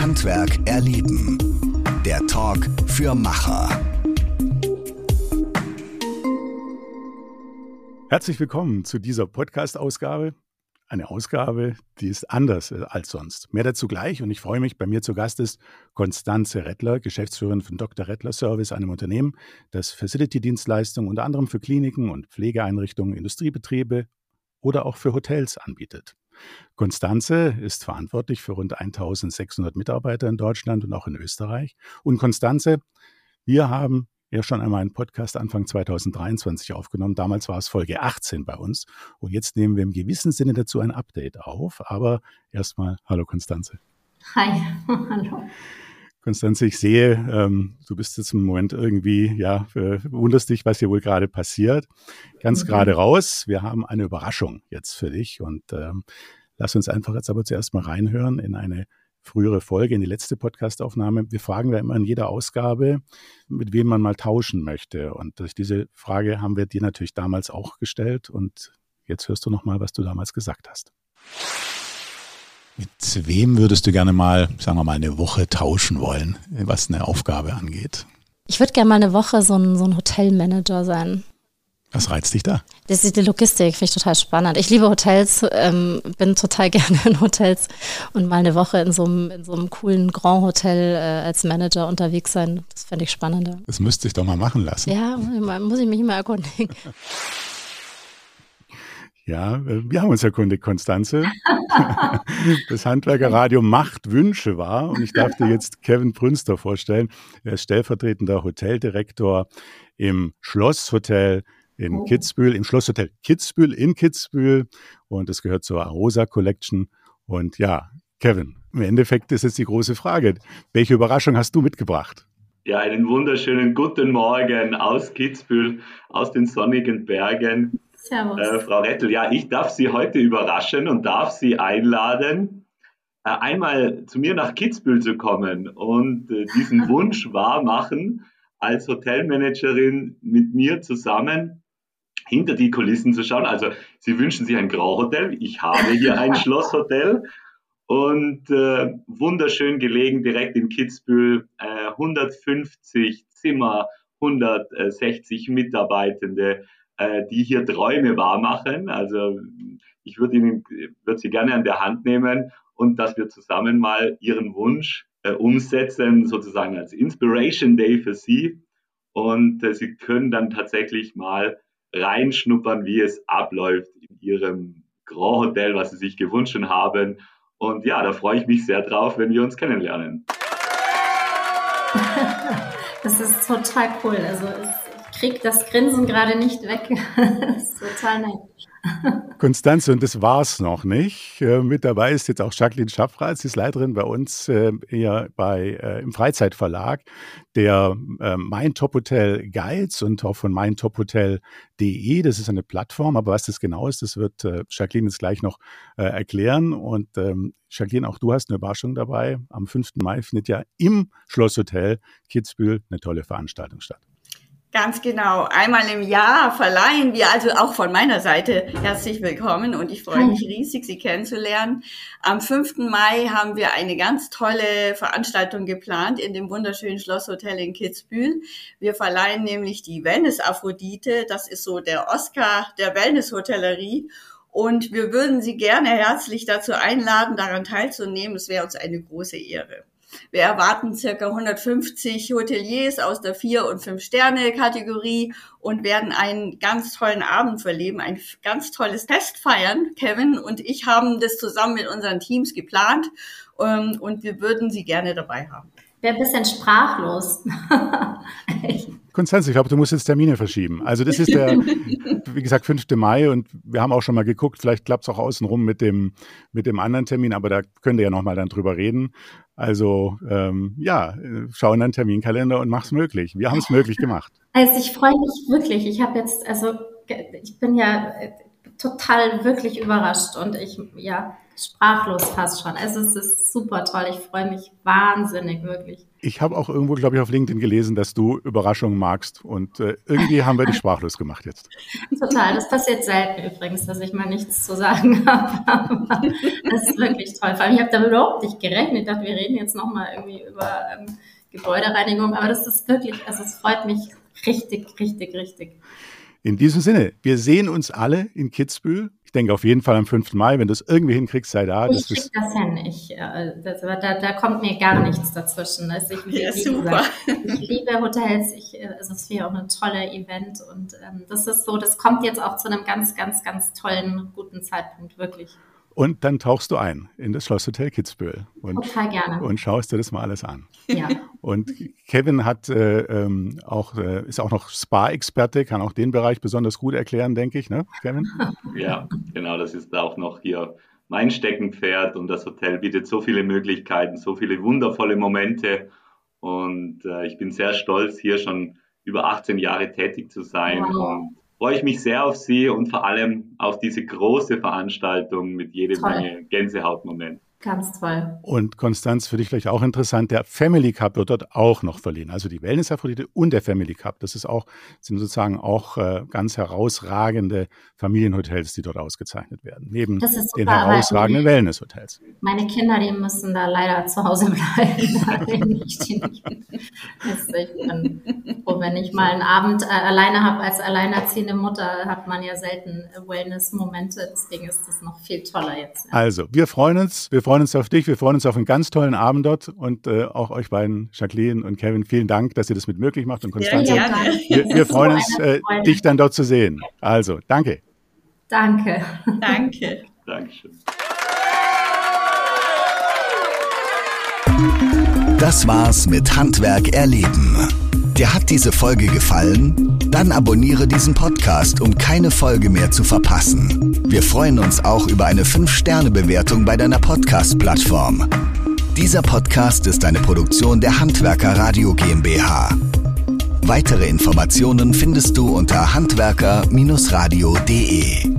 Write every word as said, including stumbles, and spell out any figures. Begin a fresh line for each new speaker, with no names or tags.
Handwerk erleben. Der Talk für Macher.
Herzlich willkommen zu dieser Podcast-Ausgabe. Eine Ausgabe, die ist anders als sonst. Mehr dazu gleich und ich freue mich, bei mir zu Gast ist Constanze Rettler, Geschäftsführerin von Doktor Rettler Service, einem Unternehmen, das Facility-Dienstleistungen unter anderem für Kliniken und Pflegeeinrichtungen, Industriebetriebe oder auch für Hotels anbietet. Constanze ist verantwortlich für rund eintausendsechshundert Mitarbeiter in Deutschland und auch in Österreich. Und Constanze, wir haben ja schon einmal einen Podcast Anfang zweitausenddreiundzwanzig aufgenommen. Damals war es Folge achtzehn bei uns. Und jetzt nehmen wir im gewissen Sinne dazu ein Update auf. Aber erstmal, hallo Constanze.
Hi, hallo.
Constanze, ich sehe, ähm, du bist jetzt im Moment irgendwie, ja, äh, wunderst dich, was hier wohl gerade passiert. Ganz mhm. gerade raus, wir haben eine Überraschung jetzt für dich. Und ähm, lass uns einfach jetzt aber zuerst mal reinhören in eine frühere Folge, in die letzte Podcastaufnahme. Wir fragen ja immer in jeder Ausgabe, mit wem man mal tauschen möchte. Und durch diese Frage haben wir dir natürlich damals auch gestellt. Und jetzt hörst du nochmal, was du damals gesagt hast. Mit wem würdest du gerne mal, sagen wir mal, eine Woche tauschen wollen, was eine Aufgabe angeht?
Ich würde gerne mal eine Woche so ein, so ein Hotelmanager sein.
Was reizt dich da?
Das ist die Logistik, finde ich total spannend. Ich liebe Hotels, ähm, bin total gerne in Hotels und mal eine Woche in so einem, in so einem coolen Grand Hotel äh, als Manager unterwegs sein. Das fände ich spannender.
Das müsste ich doch mal machen lassen.
Ja, muss ich mich mal erkundigen.
Ja, wir haben uns erkundigt, Constanze. Das Handwerkerradio macht Wünsche wahr. Und ich darf dir jetzt Kevin Brünster vorstellen. Er ist stellvertretender Hoteldirektor im Schlosshotel in Kitzbühel, im Schlosshotel Kitzbühel in Kitzbühel. Und das gehört zur Arosa Collection. Und ja, Kevin, im Endeffekt ist jetzt die große Frage. Welche Überraschung hast du mitgebracht?
Ja, einen wunderschönen guten Morgen aus Kitzbühel, aus den sonnigen Bergen.
Servus.
Äh, Frau Rettl, ja, ich darf Sie heute überraschen und darf Sie einladen, äh, einmal zu mir nach Kitzbühel zu kommen und äh, diesen Wunsch wahrmachen, als Hotelmanagerin mit mir zusammen hinter die Kulissen zu schauen. Also Sie wünschen sich ein Grand Hotel, ich habe hier ein Schlosshotel und äh, wunderschön gelegen direkt in Kitzbühel, äh, hundertfünfzig Zimmer, hundertsechzig Mitarbeitende, äh, die hier Träume wahrmachen. Also ich würde Ihnen, würde Sie gerne an der Hand nehmen und dass wir zusammen mal Ihren Wunsch äh, umsetzen, sozusagen als Inspiration Day für Sie. Und äh, Sie können dann tatsächlich mal reinschnuppern, wie es abläuft in Ihrem Grand Hotel, was Sie sich gewünscht haben. Und ja, da freue ich mich sehr drauf, wenn wir uns kennenlernen.
Das ist total cool. Also ich kriege das Grinsen gerade nicht weg. Das ist total nett.
Constanze, und das war's noch nicht. Äh, mit dabei ist jetzt auch Jacqueline Schaffrath, sie ist Leiterin bei uns äh, hier bei, äh, im Freizeitverlag, der äh, Mein Top Hotel Guides und auch von mein top hotel punkt de. Das ist eine Plattform, aber was das genau ist, das wird äh, Jacqueline jetzt gleich noch äh, erklären. Und ähm, Jacqueline, auch du hast eine Überraschung dabei. Am fünften Mai findet ja im Schlosshotel Kitzbühel eine tolle Veranstaltung statt.
Ganz genau. Einmal im Jahr verleihen wir, also auch von meiner Seite, herzlich willkommen und ich freue mich riesig, Sie kennenzulernen. Am fünften Mai haben wir eine ganz tolle Veranstaltung geplant in dem wunderschönen Schlosshotel in Kitzbühel. Wir verleihen nämlich die Wellness Aphrodite, das ist so der Oscar der Wellness-Hotellerie. Und wir würden Sie gerne herzlich dazu einladen, daran teilzunehmen. Es wäre uns eine große Ehre. Wir erwarten circa hundertfünfzig Hoteliers aus der vier- und fünf-Sterne-Kategorie und werden einen ganz tollen Abend verleben, ein ganz tolles Fest feiern. Kevin und ich haben das zusammen mit unseren Teams geplant und wir würden Sie gerne dabei haben.
Ich wäre ein bisschen sprachlos.
Constanze, ich glaube, du musst jetzt Termine verschieben. Also das ist der, wie gesagt, fünften Mai und wir haben auch schon mal geguckt, vielleicht klappt es auch außenrum mit dem, mit dem anderen Termin, aber da könnt ihr ja nochmal dann drüber reden. Also ähm, ja, schau in deinen Terminkalender und mach's möglich. Wir haben es möglich gemacht.
Also ich freue mich wirklich. Ich habe jetzt, also ich bin ja total wirklich überrascht und ich, ja, sprachlos fast schon. Also es ist super toll. Ich freue mich wahnsinnig, wirklich.
Ich habe auch irgendwo, glaube ich, auf LinkedIn gelesen, dass du Überraschungen magst und äh, irgendwie haben wir dich sprachlos gemacht jetzt.
Total. Das passiert selten übrigens, dass ich mal nichts zu sagen habe. Aber das ist wirklich toll. Vor allem, ich habe da überhaupt nicht gerechnet. Ich dachte, wir reden jetzt nochmal irgendwie über ähm, Gebäudereinigung. Aber das ist wirklich, also es freut mich richtig, richtig, richtig.
In diesem Sinne, wir sehen uns alle in Kitzbühel. Ich denke auf jeden Fall am fünften Mai, wenn du es irgendwie hinkriegst, sei da.
Ich krieg das hin. Ich, äh, das, da, da kommt mir gar nichts dazwischen. Also ich,
ja,
wie
super.
Gesagt, ich liebe Hotels. Ich, also es wäre auch ein toller Event. Und ähm, das ist so, das kommt jetzt auch zu einem ganz, ganz, ganz tollen, guten Zeitpunkt, wirklich.
Und dann tauchst du ein in das Schlosshotel Kitzbühel. Und,
Total gerne.
Und schaust dir das mal alles an.
Ja.
Und Kevin hat äh, ähm, auch, äh, ist auch noch Spa-Experte, kann auch den Bereich besonders gut erklären, denke ich, ne, Kevin?
Ja, genau, das ist auch noch hier mein Steckenpferd und das Hotel bietet so viele Möglichkeiten, so viele wundervolle Momente und äh, ich bin sehr stolz, hier schon über achtzehn Jahre tätig zu sein. Wow. Und freue ich mich sehr auf Sie und vor allem auf diese große Veranstaltung mit jede Menge Gänsehautmoment.
Ganz toll.
Und Konstanz, für dich vielleicht auch interessant, der Family Cup wird dort auch noch verliehen. Also die Wellness-Aphrodite und der Family Cup. Das ist auch, sind sozusagen auch äh, ganz herausragende Familienhotels, die dort ausgezeichnet werden. Neben
super,
den herausragenden Wellness-Hotels.
Meine Kinder, die müssen da leider zu Hause bleiben. ich, die nicht. Also ich bin froh, wenn ich mal einen Abend äh, alleine habe. Als alleinerziehende Mutter hat man ja selten Wellness-Momente. Deswegen ist das noch viel toller jetzt. Ja.
Also, wir freuen uns. Wir freuen uns auf dich. Wir freuen uns auf einen ganz tollen Abend dort. Und äh, auch euch beiden, Jacqueline und Kevin, vielen Dank, dass ihr das mit möglich macht. Und Konstanze,
ja,
wir, wir freuen uns, äh, dich dann dort zu sehen. Also, danke.
Danke.
Danke.
Dankeschön.
Das war's mit Handwerk erleben. Dir hat diese Folge gefallen? Dann abonniere diesen Podcast, um keine Folge mehr zu verpassen. Wir freuen uns auch über eine fünf Sterne Bewertung bei deiner Podcast-Plattform. Dieser Podcast ist eine Produktion der Handwerker Radio GmbH. Weitere Informationen findest du unter handwerker Bindestrich radio punkt de.